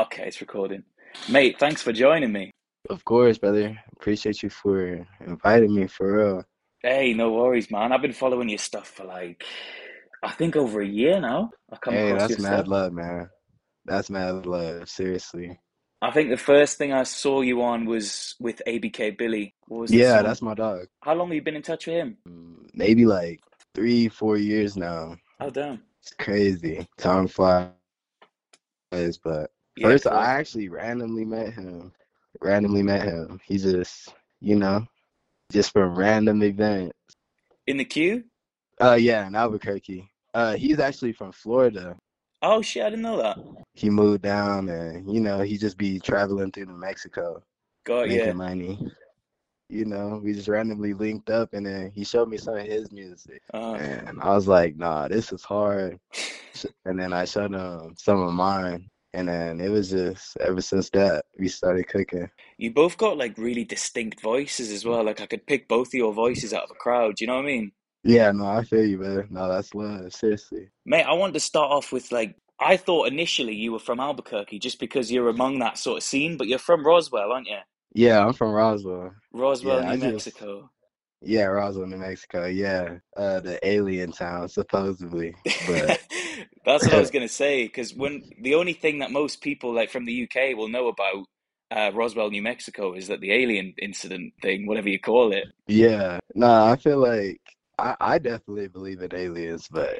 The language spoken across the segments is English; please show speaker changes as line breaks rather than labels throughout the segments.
Okay, it's recording. Mate, thanks for joining me.
Of course, brother. Appreciate you for inviting me for real.
Hey, no worries, man. I've been following your stuff for I think over a year now. I come
Hey,
across
that's
your
mad
stuff.
love, man. That's mad love, seriously.
I think the first thing I saw you on was with ABK Billy. What was the
Yeah,
song?
that's my dog.
How long have you been in touch with him?
Maybe like 3, 4 years now.
Oh, damn.
It's crazy. Time flies, but
Yeah,
first I
correct.
actually randomly met him. Randomly met him. He just, you know, just from random event.
In the queue?
Yeah, in Albuquerque. He's actually from Florida.
Oh, shit, I didn't know that.
He moved down and, he just be traveling through New Mexico,
Got
making
you.
money. We just randomly linked up and then he showed me some of his music.
Uh,
And I was like, nah, this is hard. And then I showed him some of mine. And then it was just ever since that we started cooking.
you both got really distinct voices as well. Like I could pick both of your voices out of a crowd. Do you know what I mean?
Yeah, no, I feel you, man. No, that's love, seriously.
Mate, I wanted to start off with I thought initially you were from Albuquerque just because you're among that sort of scene, but you're from Roswell, aren't you?
Yeah, I'm from Roswell.
Roswell,
Yeah,
New Mexico.
yeah, Roswell, New Mexico. Yeah, the alien town, supposedly. But
That's what I was gonna say, because when the only thing that most people from the UK will know about Roswell, New Mexico is that the alien incident thing, whatever you call it.
yeah, no, I feel like I definitely believe in aliens, but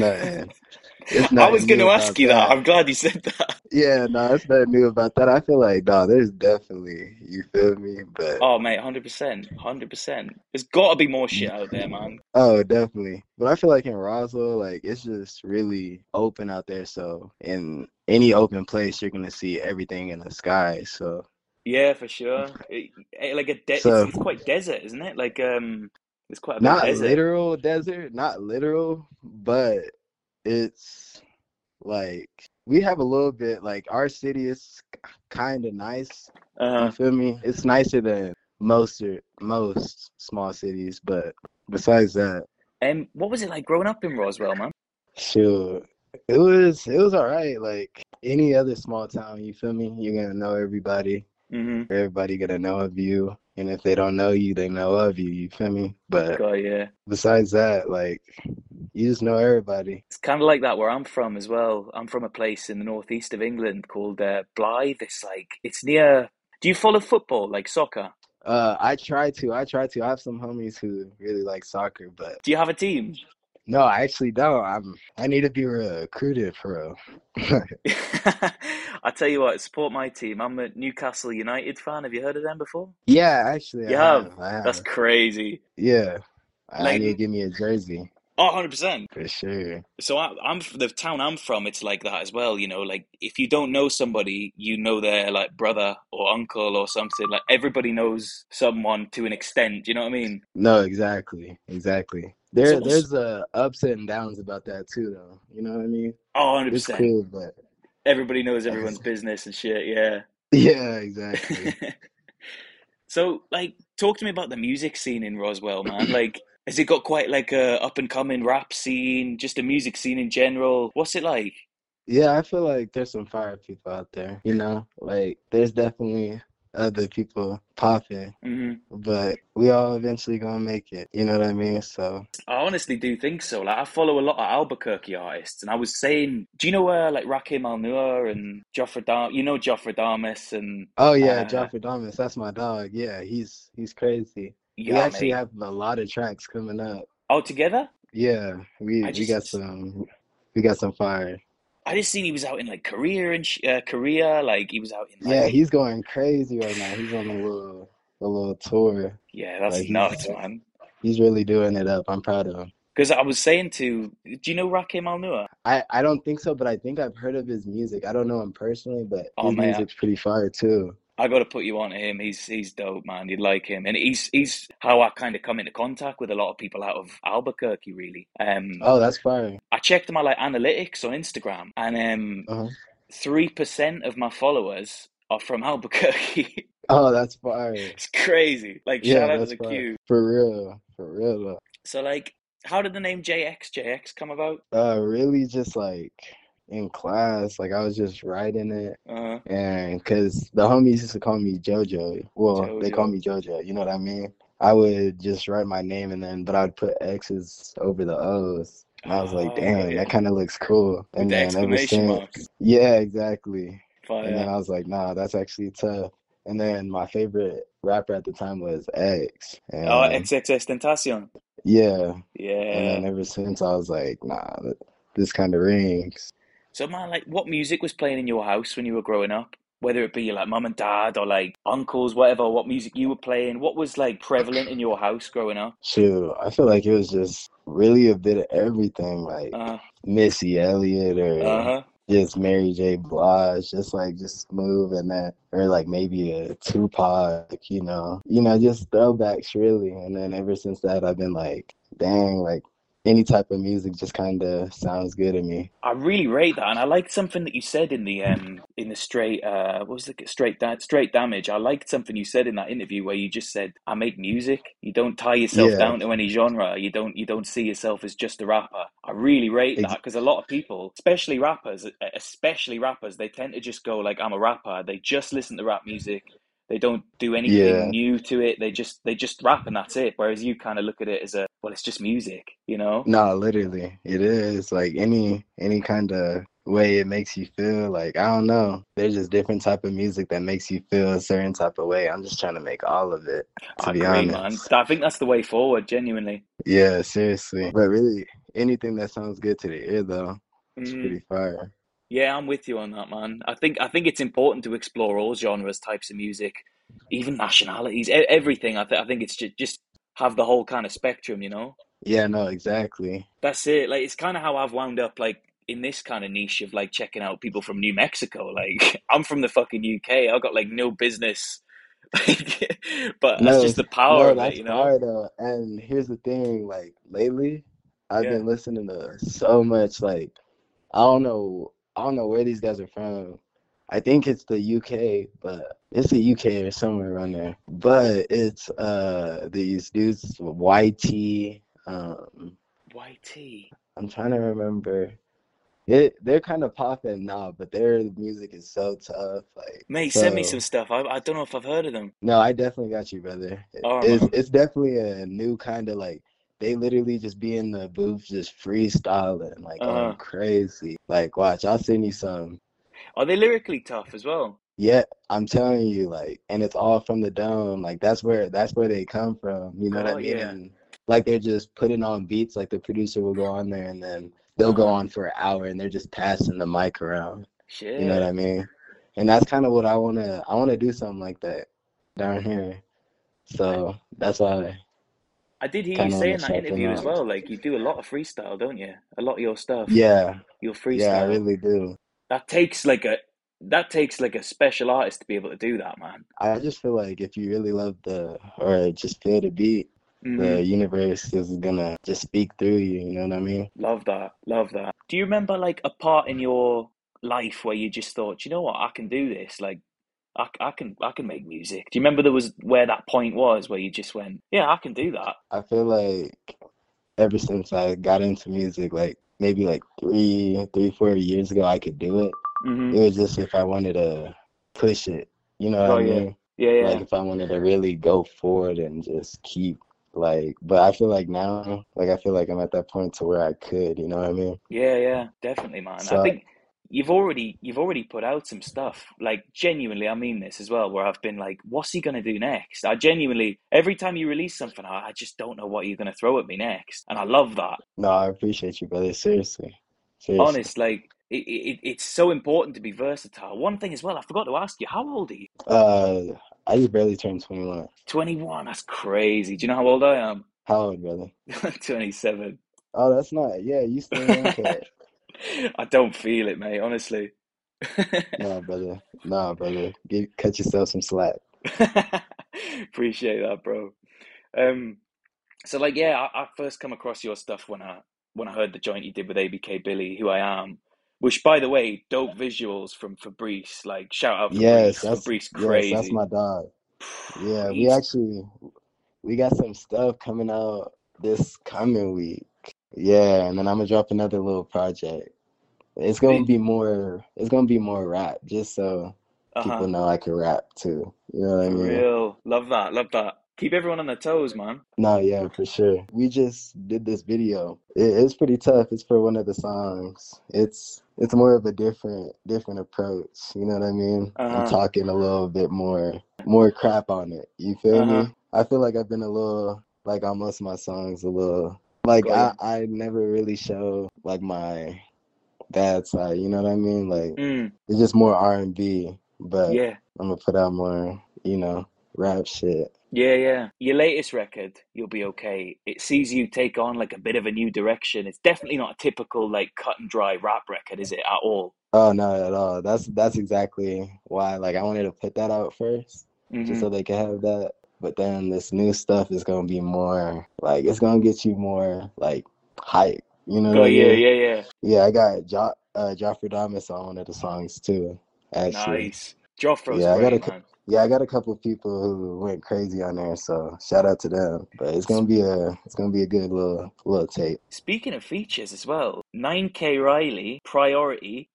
it's
I was
nothing new
gonna ask
about
you that.
that.
I'm glad you said that.
Yeah, no, it's nothing new about that. I feel like, no, there's definitely, you feel me? But
Oh, mate, 100%, 100%. There's got to be more shit out there, man.
oh, definitely. But I feel like in Roswell, like it's just really open out there. So in any open place, you're gonna see everything in the sky.
Yeah, for sure.
So
It's quite desert, isn't it? It's quite a bit
not
desert.
literal desert, not literal, but it's like we have a little bit like our city is kind of nice. You
Uh,
feel me? It's nicer than most small cities, but besides that,
what was it like growing up in Roswell, man?
sure, it was all right. Like any other small town, you feel me? You're gonna know everybody.
Mm-hmm.
Everybody gonna know of you, and if they don't know you, they know of you. You feel me? But
God, yeah.
besides that, like you just know everybody.
It's kind of like that where I'm from as well. I'm from a place in the northeast of England called Blythe. It's near. Do you follow football, like soccer?
I try to. I have some homies who really like soccer, but
Do you have a team?
no, I actually don't. I need to be recruited for real.
I tell you what, support my team. I'm a Newcastle United fan. Have you heard of them before?
Yeah, actually,
You
I
have.
have. I
That's
have.
crazy.
Yeah, I
Like,
need to give me a jersey
100%.
for sure.
So I'm the town I'm from. It's like that as well. You know, like if you don't know somebody, you know their brother or uncle or something. Like everybody knows someone to an extent. Do you know what I mean?
No, exactly, exactly.
So
There's ups and downs about that too, though. You know what I mean?
oh,
It's
100%.
cool, but
Everybody knows
at the
everyone's business and shit. Yeah.
yeah, exactly.
So, talk to me about the music scene in Roswell, man. Like, has it got quite like a up and coming rap scene, just a music scene in general? What's it like?
Yeah, I feel like there's some fire people out there. Like there's definitely other people popping,
Hmm.
but we all eventually gonna make it. You know what I mean? So,
I honestly do think so. Like, I follow a lot of Albuquerque artists, and I was saying, do you know like Rakim Alnua and Joffrey Dar? You know Joffrey Damas and
oh yeah,
uh,
Joffrey Damas, that's my dog. Yeah, he's crazy. We
yeah,
actually
mate.
have a lot of tracks coming up.
All together?
Yeah,
I
we got some fire.
I just seen he was out in like Korea and Korea. Like he was out in
Yeah, he's going crazy right now. He's on a little tour.
yeah, that's
Like
nuts, man.
he's really doing it up. I'm proud of him.
Because I was saying do you know Rakim Alnua?
I don't think so, but I think I've heard of his music. I don't know him personally, but
Oh
his
man,
music's pretty fire too.
I got to put you on to him. He's dope, man. You'd like him, and he's how I kind of come into contact with a lot of people out of Albuquerque. Really,
Oh, that's fire.
I checked my analytics on Instagram, and
Uh-huh.
3% of my followers are from Albuquerque.
Oh, that's fire.
It's crazy. Like
Yeah,
shout out to
that's
the
fire.
Q.
For real though.
So how did the name JX come about?
Really just like in class, like I was just writing it,
Uh,
and because the homies used to call me JoJo. Well, they call
Jojo.
me JoJo. You know what I mean? I would just write my name and then, but I'd put X's over the O's. And I was like,
Ah, got
dang,
you.
that kind of looks cool.
With
And
the
then ever
exclamation
since,
marks.
yeah, exactly. And then
Fire.
I was like, nah, that's actually tough. And then my favorite rapper at the time was X.
Oh,
And
XXX Tentacion.
yeah, and then
Yeah.
ever since I was like, nah, this kind of rings.
So man, like, what music was playing in your house when you were growing up? Whether it be like mum and dad or like uncles, whatever, what music you were playing, what was like prevalent in your house growing up?
Shoot, I feel like it was just really a bit of everything, like
Uh,
Missy Elliott or
uh-huh.
just Mary J. Blige, just like just smooth and that, or like maybe a Tupac, just throwbacks really. And then ever since that, I've been like, dang, like any type of music just kind of sounds good to me.
I really rate that, and I liked something that you said in the what was the straight damage. I liked something you said in that interview where you just said, "I make music." You don't tie yourself
Yeah,
down to any genre. You don't see yourself as just a rapper. I really rate
ex-
that because a lot of people, especially rappers, they tend to just go like, "I'm a rapper." They just listen to rap music. They don't do anything
yeah.
new to it. They just rap and that's it. Whereas you kind of look at it as a, well, it's just music, you know?
No, literally, it is like any kind of way it makes you feel. Like I don't know, there's just different type of music that makes you feel a certain type of way. I'm just trying to make all of it, to
I
be
agree, man.
honest.
I think that's the way forward, genuinely.
Yeah, seriously. But really, anything that sounds good to the ear, though, it's
Mm,
pretty fire.
yeah, I'm with you on that, man. I think it's important to explore all genres, types of music, even nationalities, everything. I think it's just have the whole kind of spectrum, you know?
Yeah, no, exactly.
That's it. Like it's kind of how I've wound up like in this kind of niche of like checking out people from New Mexico. Like I'm from the fucking UK. I've got like no business, like, but that's
No,
just the power
no,
of it,
that's
you know?
fire though. And here's the thing, like lately, I've
Yeah.
been listening to so much like I don't know where these guys are from. I think it's the UK, but it's the UK or somewhere around there. But it's these dudes YT.
YT.
I'm trying to remember. They're kind of popping now, but their music is so tough. Like
Mate, send me some
so.
stuff. I don't know if I've heard of them.
No, I definitely got you, brother.
All right,
It's
man.
it's definitely a new kind of like they literally just be in the booth just freestyling, like going
Uh,
crazy. Like watch, I'll send you some.
are they lyrically tough as well?
Yeah, I'm telling you, like, and it's all from the dome. Like that's where they come from. You know what I
God,
mean?
yeah.
And like they're just putting on beats. Like the producer will go on there and then they'll go
Uh-huh.
on for an hour and they're just passing the mic around. You know what
Shit.
I mean? And that's kind of what I wanna do something like that down here.
I
So that's why I
I did hear you
kind of
say
want to
in that
sharpen
interview as
up.
well, like you do a lot of freestyle, don't you? A lot of your stuff,
Yeah,
your
yeah, I
freestyle.
really do.
That takes like a that takes like a special artist to be able to do that, man.
I just feel like if you really love or just feel the beat, the
Hmm.
universe is gonna just speak through you. You know what I mean?
Love that. Love that. Do you remember like a part in your life where you just thought, you know what, I can do this? Like I can make music. Do you remember there was where that point was where you just went, yeah, I can do that?
I feel like ever since I got into music, like maybe like 4 years ago, I could do it.
Hmm.
It was just if I wanted to push it, you know what
Got
I
you.
mean?
Yeah,
Like
yeah.
if I wanted to really go forward and just keep like, but I feel like now, like I feel like I'm at that point to where I could, you know what I mean?
Yeah, yeah, definitely, man. I
So
think you've already put out some stuff. Like genuinely, I mean this as well, where I've been like, what's he gonna do next? I genuinely every time you release something, I just don't know what you're gonna throw at me next. And I love that.
no, I appreciate you, brother. Seriously, seriously.
Honest, like it's so important to be versatile. One thing as well, I forgot to ask you, how old are you?
Uh, I just barely turned 21.
21, that's crazy. Do you know how old I am?
How old, brother?
27.
Oh, that's not. Yeah, you still young cat.
I don't feel it, mate, honestly.
No, brother. No, brother. Cut yourself some slack.
Appreciate that, bro. Um, so like, yeah, I first come across your stuff when I heard the joint you did with ABK Billy, who I am. Which, by the way, dope visuals from Fabrice. Like, shout out
Yes,
Fabrice.
that's
Fabrice,
yes, that's
crazy.
my dog. Yeah,
He's
we got some stuff coming out this coming week. Yeah, and then I'm gonna drop another little project. It's gonna be more rap, just so people
Uh-huh.
know I can rap too. You know what I
For
mean?
real. Love that. Love that. Keep everyone on their toes, man.
No, yeah, for sure. We just did this video. It's pretty tough. It's for one of the songs. It's more of a different approach. You know what I mean? I'm
Uh-huh.
talking a little bit more crap on it. You feel
Uh-huh.
me? I feel like I've been a little like on most of my songs a little like
Got you.
I never really show like my bad side. You know what I mean? Like
Mm.
it's just more R&B, but
Yeah.
I'm gonna put out more rap shit.
Yeah, yeah. Your latest record, You'll Be Okay. It sees you take on like a bit of a new direction. It's definitely not a typical like cut and dry rap record, is it at all?
Oh, not at all. That's exactly why. Like I wanted to put that out first, just
Mm-hmm.
so they could have that. But then this new stuff is gonna be more like it's gonna get you more like hype. You know
Got
what I
yeah,
mean?
yeah, yeah.
Yeah, I got Joffrey Damas on one of the songs too. Actually,
Nice. Joffro's
yeah,
great, man.
I got a couple people who went crazy on there. So shout out to them. But it's gonna be a good little tape.
Speaking of features as well, 9K Riley, Priority,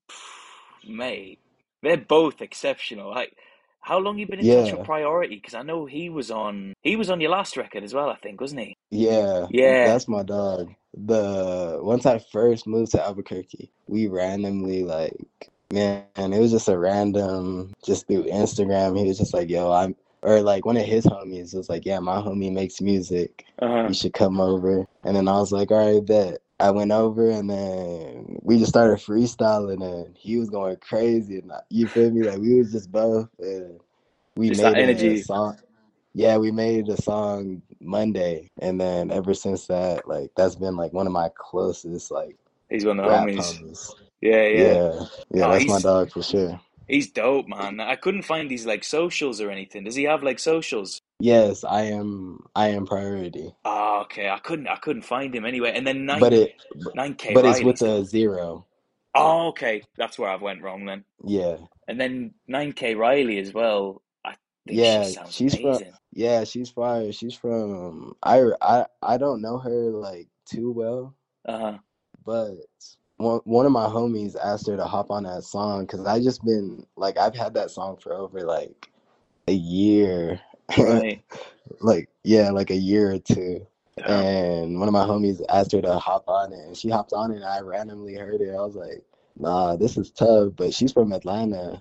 mate, they're both exceptional. Like, how long you been in touch with
Yeah.
Priority? Because I know he was on your last record as well, I think, wasn't he?
Yeah,
Yeah.
that's my dog. The once I first moved to Albuquerque, we randomly like, man, it was just a random, just through Instagram. He was just like, yo, or like one of his homies was like, yeah, my homie makes music.
Uh-huh.
You should come over. And then I was like, all right, bet. I went over and then we just started freestyling and he was going crazy and you feel me? Like we was just both and we
Just that
made a
energy.
song. Yeah, we made a song Monday, and then ever since that, like that's been like one of my closest like
He's one of the
rap
homies.
homies.
Yeah, yeah.
Yeah, yeah,
Oh,
that's my
he's
dog for sure.
he's dope, man. I couldn't find his like socials or anything. Does he have like socials?
Yes, I am priority,
Oh, okay. I couldn't find him anyway. And then
but
nine
it
nine K
but it's with
Riley's
a
cool.
zero.
Oh, okay. That's where I went wrong then.
Yeah,
And then 9K Riley as well. I think she
yeah,
sounds amazing.
she's fire. She's from I don't know her like too well,
Uh-huh.
but one of my homies asked her to hop on that song because I just been like I've had that song for over like a year.
Right.
Like yeah, like a year or two.
Damn.
And one of my homies asked her to hop on it, and she hopped on it, and I randomly heard it. I was like, nah, this is tough. But she's from Atlanta.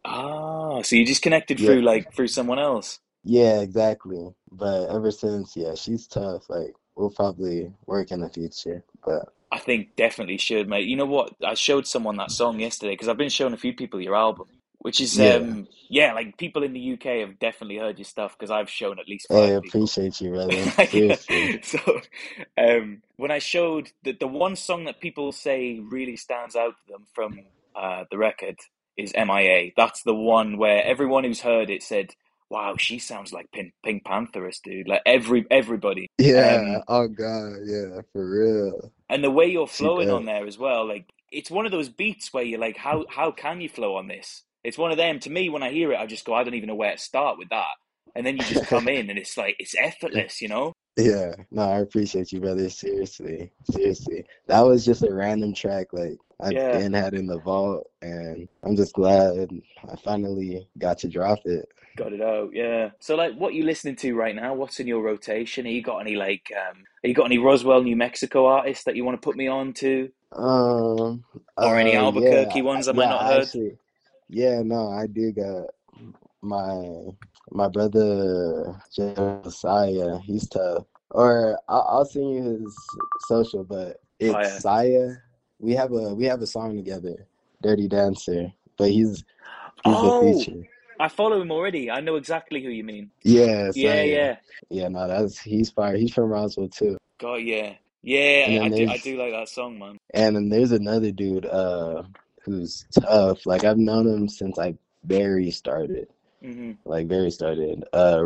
Ah, so you just connected
Yeah,
through someone else.
yeah, exactly. But ever since, yeah, she's tough. Like we'll probably work in the future. But
I think definitely should, mate. You know what? I showed someone that song yesterday because I've been showing a few people your album, which is
yeah,
yeah, like people in the UK have definitely heard your stuff because I've shown at least
hey,
five people.
appreciate you, brother.
Yeah.
Seriously.
So, when I showed the one song that people say really stands out to them from the record is MIA. That's the one where everyone who's heard it said, "Wow, she sounds like Pink Pantheress, dude." Like everybody.
Yeah.
Um,
Oh God. Yeah. For real.
and the way you're
She
flowing on
does.
there as well, like it's one of those beats where you're like, how can you flow on this? It's one of them. To me, when I hear it, I just go, I don't even know where to start with that. And then you just come in, and it's like it's effortless, you know?
Yeah, no, I appreciate you, brother. Seriously, seriously. That was just a random track like I've
Yeah,
been had in the vault, and I'm just glad I finally got to drop it.
got it out. Yeah. So, like, what you listening to right now? What's in your rotation? Are you got any you got any Roswell, New Mexico artists that you want to put me on to,
Um,
or any
yeah,
Albuquerque ones I might not heard?
actually, yeah, no, I do got my my brother Josiah. He's tough. Or I'll send you his social, but it's
Fire.
Saya. We have a song together, Dirty Dancer. But he's the
Oh,
feature.
I follow him already. I know exactly who you mean.
Yeah,
Yeah,
Saya.
yeah.
Yeah, no, that's he's fire. He's from Roswell too.
God, yeah,
And
yeah. I
then
do. I
there's
do like that song, man.
there's another dude who's tough. Like I've known him since I very started.
Hmm.
Like very started.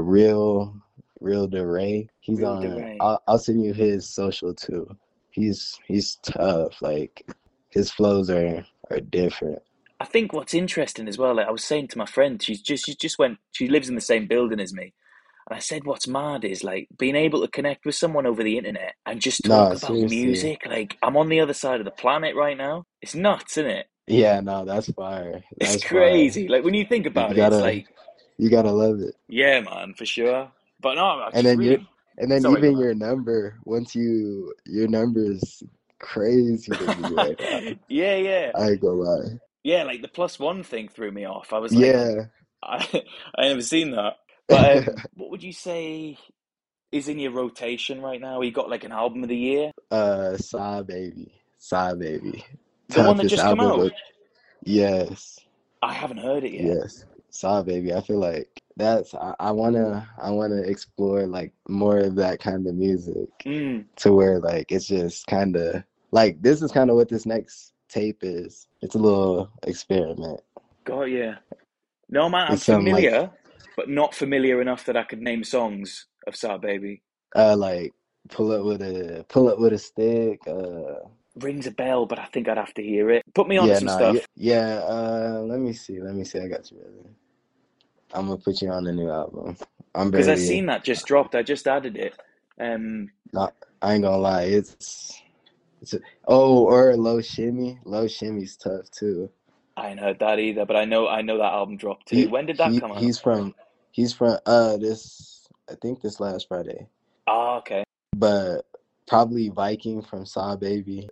Real DeRay. He's
Real
on.
DeRay.
I'll send you his social too. He's tough. Like his flows are different.
I think what's interesting as well, like I was saying to my friend, she lives in the same building as me, And I said, what's mad is like being able to connect with someone over the internet and just talk
No,
about
seriously.
music. Like I'm on the other side of the planet right now. It's nuts, isn't it?
Yeah, no, that's fire.
It's
That's fire.
crazy. Like when you think
You
about it, it's
gotta
like,
you gotta love it.
yeah, man, for sure. But no, I
And
just
then your
really
and then
sorry, go
even
on.
your number, once your number is crazy to me right now.
Yeah, yeah.
I ain't gonna lie.
Yeah, like the plus one thing threw me off. I was like,
Yeah.
I I never seen that. But what would you say is in your rotation right now? You got like an album of the year?
Sigh Baby. Sigh Baby.
The one that
Toughest
just come
album
out?
of yes.
I haven't heard it yet.
Yes. Sigh Baby. I feel like I wanna explore like more of that kind of music
Mm,
to where like it's just kinda like this is kinda what this next tape is. It's a little experiment.
got you. No, man, I'm
It's something like
familiar, but not familiar enough that I could name songs of Sar Baby.
like pull up with a stick.
Rings a bell, but I think I'd have to hear it. Put me onto
Yeah,
some
nah, yeah,
stuff
yeah. Let me see. I got you, brother. I'm gonna put you on the new album. I'm
because I
very
seen that just dropped. I just added it. Um,
not. I ain't gonna lie. Oh, or Low Shimmy. Low Shimmy's tough too.
I ain't heard that either, but I know that album dropped too.
He
When did that
he
come out?
he's from this I think this last Friday.
Ah, okay,
But probably Viking from Saw Baby.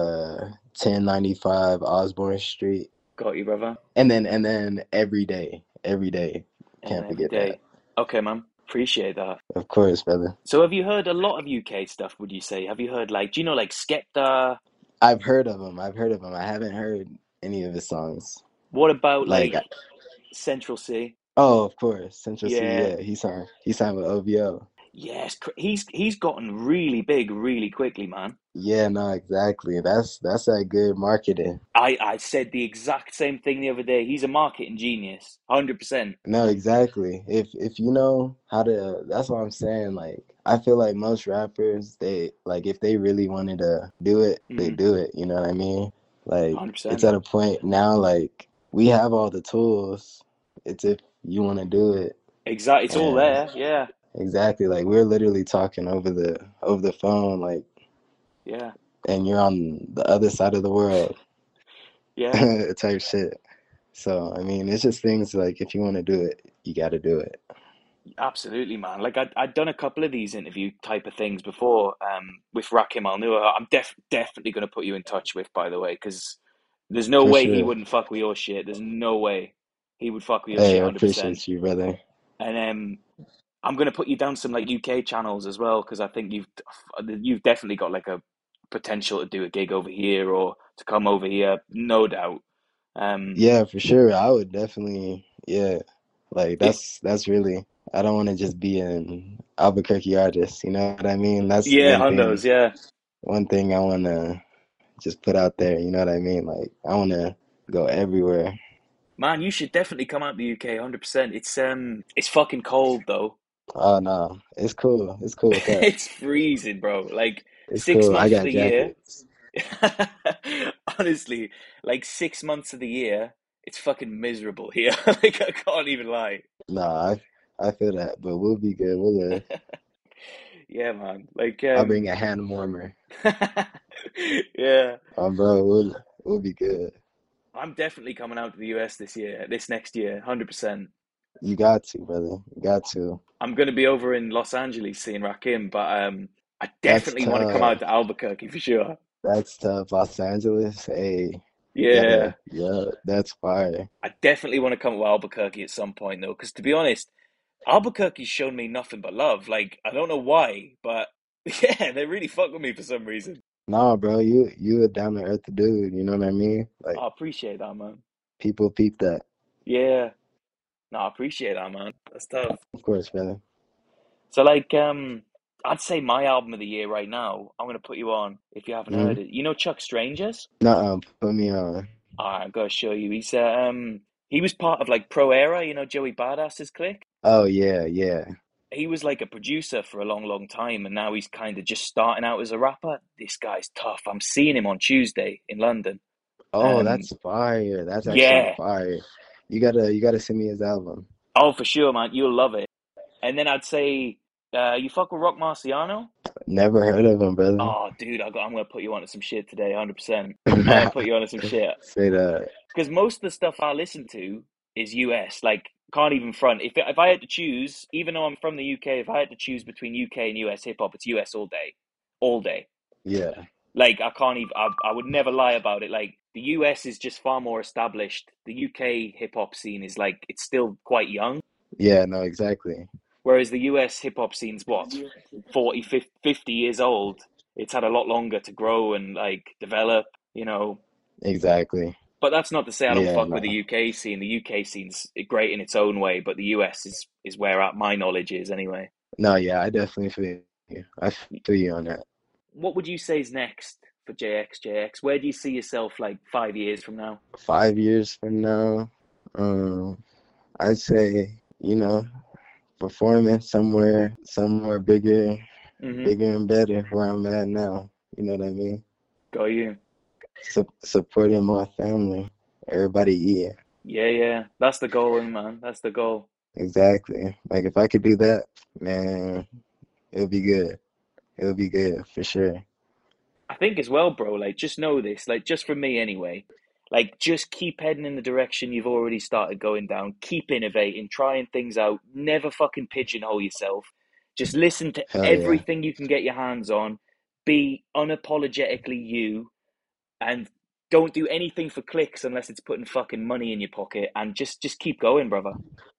1095 Osborne Street.
got you, brother.
And then every day.
And
Can't
every
forget that.
day. Okay, man. Appreciate that.
Of course, brother.
So have you heard a lot of UK stuff, would you say? Have you heard like, do you know like Skepta?
I've heard of him. I've heard of him. I haven't heard any of his songs.
What about
Like,
like Central C?
oh, of course, Central C.
Yeah.
Yeah, he signed with OVO.
Yes, he's gotten really big really quickly, man.
Yeah, no, exactly. That's that good marketing.
I said the exact same thing the other day. He's a marketing genius, 100%.
No, exactly. If you know how to, that's what I'm saying. Like, I feel like most rappers, they like if they really wanted to do it, they
Mm,
do it. You know what I mean? Like, it's
100%.
at a point now. Like, we have all the tools. It's if you want to do it,
Exactly. It's all
and
there. Yeah.
exactly, like we're literally talking over the phone, like,
Yeah.
and you're on the other side of the world,
Yeah.
type shit. So I mean, it's just things like if you want to do it, you got to do it
Absolutely, man. Like I'd done a couple of these interview type of things before, with Rakim Al Noor. I'm definitely going to put you in touch with, by the way, because there's no
for
way he
sure.
wouldn't fuck with your shit. There's no way he would fuck with your
Hey,
shit
I
100%.
appreciate you, brother.
And I'm going to put you down some like UK channels as well because I think you've definitely got like a potential to do a gig over here or to come over here, no doubt. Um,
Yeah, for sure. I would definitely, yeah. Like
if
that's really. I don't want to just be an Albuquerque artist. You know what I mean? That's
yeah,
one
hundos,
thing.
yeah.
One thing I want to just put out there. You know what I mean? Like I want to go everywhere.
Man, you should definitely come out to the UK 100%. It's fucking cold though.
Oh no, it's cool. It's cool with that.
It's freezing, bro. Like
It's
six
cool. I
months of
got
the year.
jackets.
Honestly, like 6 months of the year, it's fucking miserable here. Like I can't even lie.
No, I feel that, but we'll be good. We'll live.
Yeah, man. Like
I'll bring a hand warmer.
yeah.
Bro, we'll be good.
I'm definitely coming out to the US this next year, 100%.
You got to, brother. You got to.
I'm going to be over in Los Angeles seeing Rakim, but I
That's
definitely want to come out
tough.
to Albuquerque for sure.
That's tough. Los Angeles. Hey, you
Yeah,
gotta. Yeah, that's fire.
I definitely want to come to Albuquerque at some point though, because to be honest, Albuquerque's shown me nothing but love. Like I don't know why, but yeah, they really fuck with me for some reason.
Nah, bro. You a down to earth dude. You know what I mean? Like
I appreciate that, man.
people peep that.
Yeah, no, I appreciate that, man. That's tough.
Of course, brother.
So like, I'd say my album of the year right now. I'm gonna put you on if you haven't
Mm-hmm.
heard it. You know Chuck Strangers?
Nuh-uh. Put me on.
I'm gonna show you. He was part of like Pro Era. You know Joey Badass's clique.
Oh yeah, yeah.
He was like a producer for a long, long time, and now he's kind of just starting out as a rapper. This guy's tough. I'm seeing him on Tuesday in London.
Oh,
Um,
that's fire. That's actually
yeah.
fire. You gotta send me his album.
Oh, for sure, man. You'll love it. And then I'd say, you fuck with Rock Marciano?
Never heard of him, brother.
Oh, dude, I'm gonna put you onto some shit today, 100%. I'm gonna put you onto some shit
Say that.
because most of the stuff I listen to is US. Like, can't even front. If I had to choose, even though I'm from the UK, if I had to choose between UK and US hip hop, it's US all day, all day.
Yeah.
Like, I can't even. I would never lie about it. Like, the US is just far more established. The UK hip hop scene is like it's still quite young,
Yeah, no, exactly.
whereas the US hip hop scene's what 40, 50 years old. It's had a lot longer to grow and like develop, you know.
Exactly.
But that's not to say I don't
Yeah,
fuck with
no.
the UK scene. The UK scene's great in its own way, but the US is where my knowledge is anyway.
No, yeah, I definitely feel you. I feel you on that.
What would you say is next for JX? Where do you see yourself like 5 years from now?
5 years from now, I'd say, performing somewhere bigger,
Mm-hmm.
bigger and better where I'm at now. You know what I mean?
Got you.
Supporting my family, everybody eating.
Yeah, yeah. That's the goal, man. That's the goal.
Exactly. Like if I could do that, man, it'll be good. It'll be good for sure.
I think as well, bro, like just know this, like just for me anyway, like just keep heading in the direction you've already started going down. Keep innovating, trying things out. Never fucking pigeonhole yourself. Just listen to
Hell yeah.
everything you can get your hands on. Be unapologetically you and don't do anything for clicks unless it's putting fucking money in your pocket and just keep going, brother.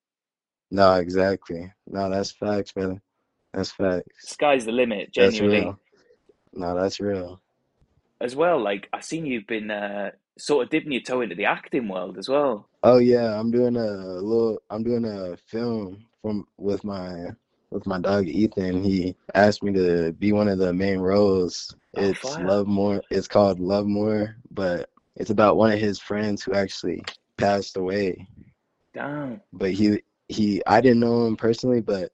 No, exactly. No, that's facts, brother. That's facts.
Sky's the limit,
That's
genuinely.
real. No, that's real.
As well, like I seen you've been sort of dipping your toe into the acting world as well.
Oh yeah, I'm doing a film from with my dog Ethan. He asked me to be one of the main roles.
Oh,
It's
fire.
Love More. It's called Love More, but it's about one of his friends who actually passed away.
Damn.
But he I didn't know him personally, but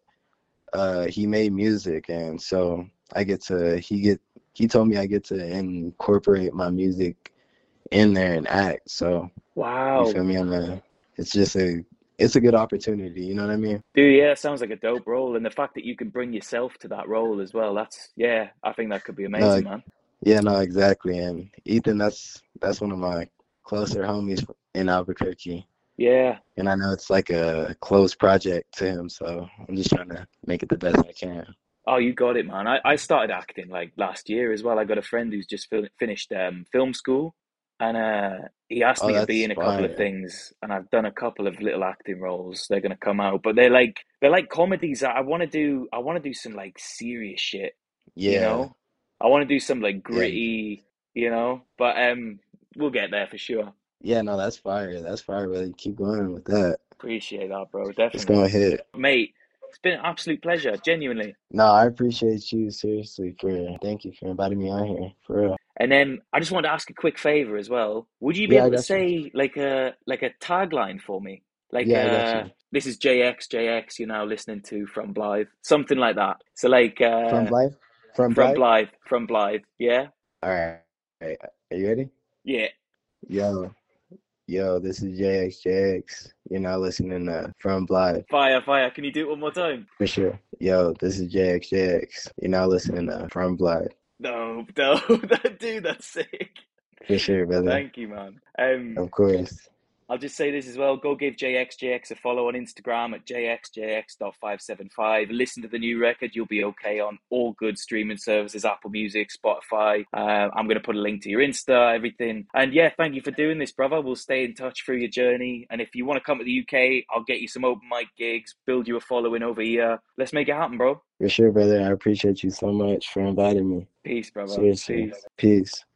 he made music, and so I get to he told me I get to incorporate my music in there and act. So you
Wow.
feel me? It's just it's a good opportunity. You know what I mean?
Dude, yeah, sounds like a dope role. And the fact that you can bring yourself to that role as well, yeah, I think that could be
No,
amazing, man.
yeah, no, exactly. And Ethan, that's one of my closer homies in Albuquerque,
Yeah.
and I know it's like a close project to him. So I'm just trying to make it the best I can.
Oh, you got it, man. I started acting like last year as well. I got a friend who's just finished film school, and he asked
Oh,
me to be
that's
in a couple of
fire.
things, and I've done a couple of little acting roles. They're gonna come out, but they're like comedies. I want to do some like serious shit, you
Yeah,
know. I want to do some like
yeah,
gritty, you know. But we'll get there for sure.
yeah. No, that's fire. That's fire. Really, keep going with that.
Appreciate that, bro.
It's
Definitely,
gonna hit.
mate. It's been an absolute pleasure, genuinely.
No, I appreciate you seriously for thank you for inviting me on here for real.
And then I just wanted to ask a quick favor as well. Would you be
Yeah, I
able to
got you.
say like a tagline for me? Like
Yeah, I got you.
this is JX you're now listening to from Blythe. Something like that. So like
From Blythe? From Blythe?
From Blythe. Yeah?
All right. All right. Are you ready?
Yeah.
Yo, yo, this is JXJX. You're now listening to From Blythe
Fire, fire. Can you do it one more time?
for sure. Yo, this is JXJX. You're now listening to From Blythe
No, no, dude, that's sick.
for sure, brother.
Thank you, man.
Of course.
I'll just say this as well. Go give JXJX a follow on Instagram at jxjx.575. Listen to the new record. You'll be okay on all good streaming services, Apple Music, Spotify. I'm going to put a link to your Insta, everything. And yeah, thank you for doing this, brother. We'll stay in touch through your journey. And if you want to come to the UK, I'll get you some open mic gigs, build you a following over here. Let's make it happen, bro.
For sure, brother. I appreciate you so much for inviting me.
Peace, brother.
Seriously.
Peace.
Peace.